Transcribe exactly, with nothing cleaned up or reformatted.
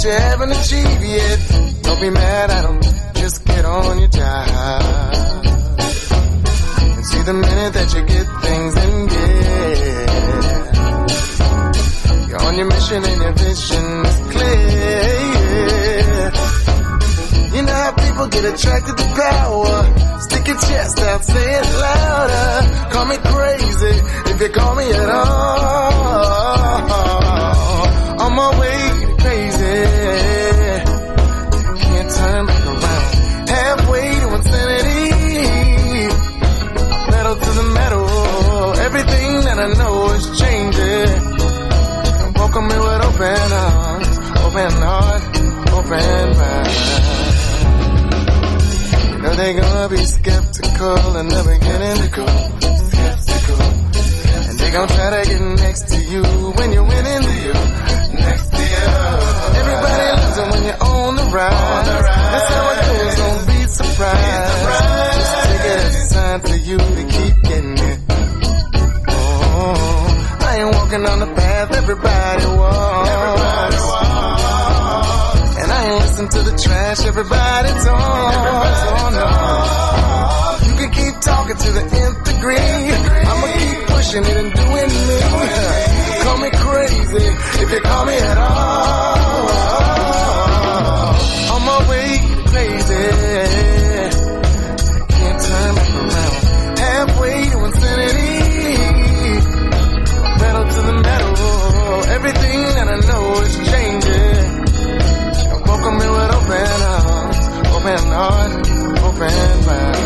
you haven't achieved yet. Don't be mad at them, just get on your job. And see the minute that you get things in gear, you're on your mission and your vision is clear. You know how people get attracted to power. Stick your chest out, say it louder. Call me crazy if you call me at all. On my way to crazy, can't turn back around. Halfway to insanity, metal to the metal. Everything that I know is changing. Welcome me with open arms, open heart, open mind. You know they gonna be skeptical in the beginning, skeptical, and they gonna try to get next to you when you're winning to you, next to you. Everybody loves it when you're on the rise. That's how it goes, don't be surprised. Just take it as a sign for you to keep getting it. Oh, I ain't walking on the path everybody walks. Everybody walks. And I ain't listen to the trash everybody talks. Oh no. You can keep talking to the nth degree. I'ma keep pushing it and doing me. Call me crazy if you call me at all. On my way crazy, can't turn back around. Halfway to infinity, metal to the metal. Everything that I know is changing. Welcome me with open arms, open heart, open mind.